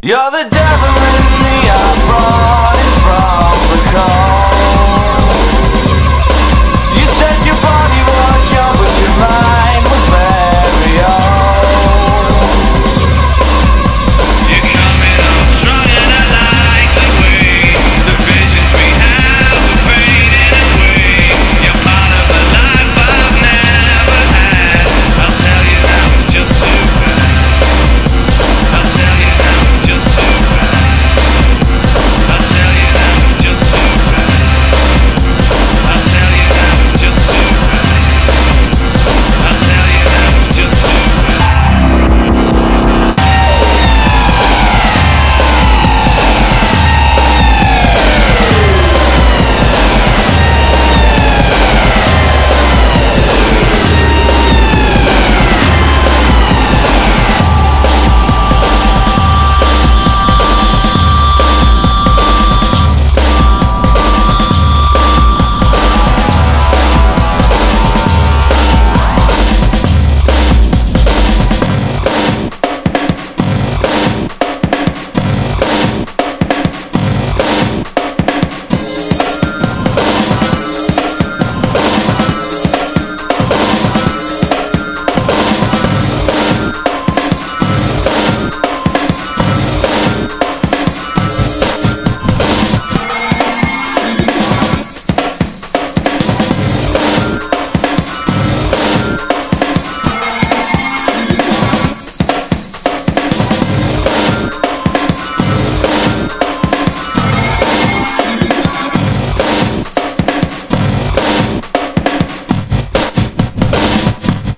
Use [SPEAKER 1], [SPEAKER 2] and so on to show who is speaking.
[SPEAKER 1] You're the devil in me, I brought it from the cold. You said your body was young, but your mind was very old.
[SPEAKER 2] You're coming on strong and I like the way the visions we have are fading away. You're part of a life I've never had. I'll tell you now it's just too bad. I'll tell you now it's just too bad. I'll tell you now it's just too bad. I'll tell you now it's just too bad. I'll tell you now it's just too bad.